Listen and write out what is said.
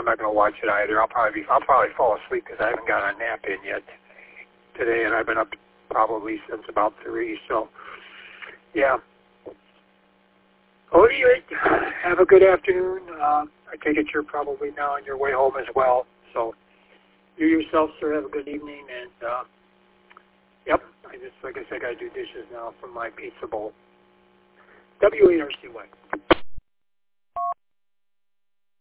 I'm not going to watch it either. I'll probably fall asleep because I haven't got a nap in yet today, and I've been up probably since about 3. So, yeah. Oh, anyway, have a good afternoon. I take it you're probably now on your way home as well. So, you yourself, sir, have a good evening. And, yep, like I said, I got to do dishes now from my pizza bowl. W-A-R-C-Y.